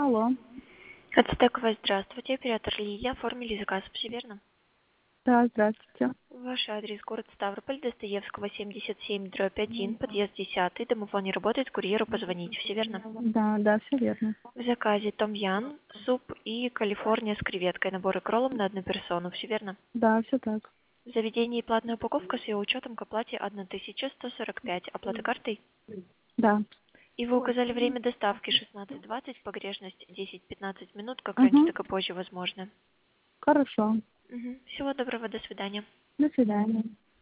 Алло. Ацтековая, здравствуйте. Оператор Лилия. Оформили заказ, все верно? Да, здравствуйте. Ваш адрес город Ставрополь, Достоевского, 77/1, подъезд 10. Домофон не работает, курьеру позвонить, все верно? Да, все верно. В заказе томьян, суп и Калифорния с креветкой, набор и кроллом на одну персону, все верно? Да, все так. В заведении платная упаковка с ее учетом к оплате 1145, оплата картой. Да. И вы указали время доставки 16:20, погрешность 10-15 минут, как раньше, Угу. так и позже возможно. Хорошо. Всего доброго, до свидания. До свидания.